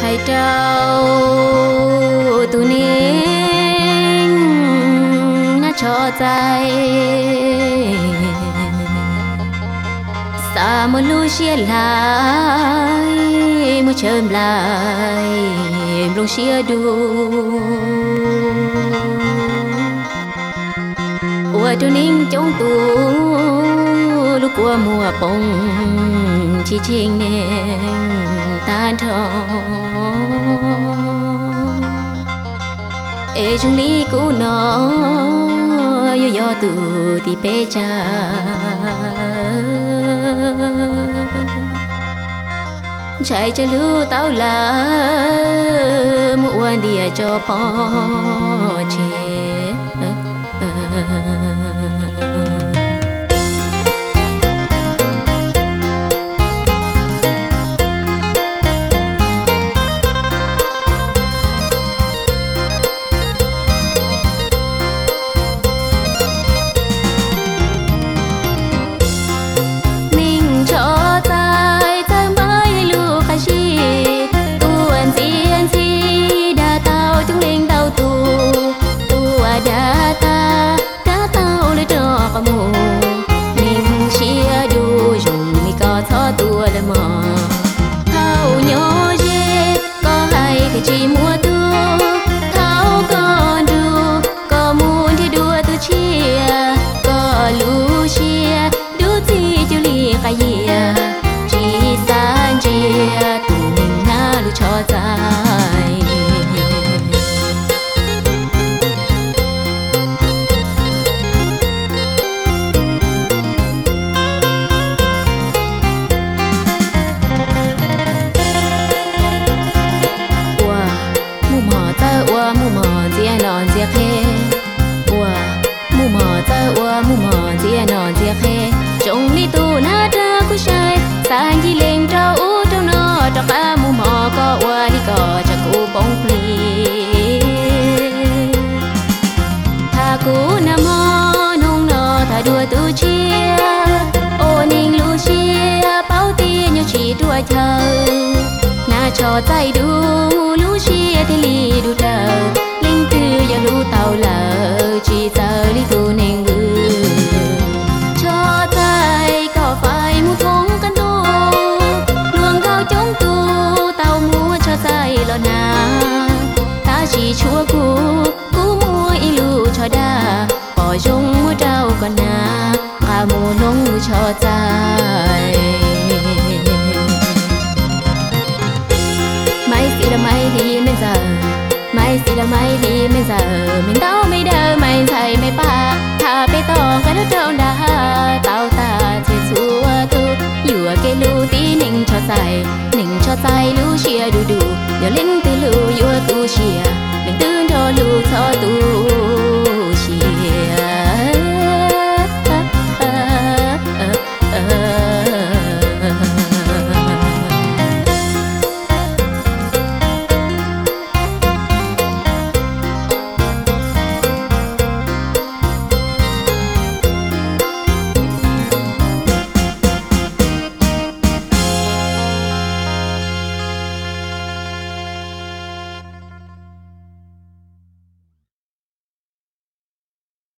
hay trao tu nên nó cho tay xa một lu chia lại một chớm lại luôn chia đu qua tu nên trong tu lúc qua mùa bông chỉ trên nền tan thọ ê chung lý cũ nó yo từ thì bê cha chạy cho lưu tao là muộn đi cho bỏ chết chỉ mua tua tháo con đu có muốn thì đua tu chia có lu chia đu gì cho li cái gì chỉ san chia tu mình na lu cho dài trong đi tu na ra cu sai sang đi lên trao u trong nó trao cá mu mò có qua đi có cho cu bông pli tha cu na mò nông nó tha đua tu chia ô ninh lu chia bao tia nhau chỉ đua chờ na cho tay đu lu chia thì li đu chờ linh tư ya lu tàu lờ chỉ giờ đi tu ninh phải mua thốn cánh đô luồng cao chống tu tao mua cho say lọ na ta chỉ chúa cũ mua ilu cho đa bỏ chung mua trao còn na cả mua nông cho dài mai xí là mai đi bây giờ mai xí là mai đi bây giờ mình đâu mấy đỡ mày thầy mày ba thà bê to cái đó trâu đã tao ta chúa tu dù cái lu tí ninh cho tay lu chia đủ đủ giờ linh từ lu vua tu chia linh tư cho lu cho tu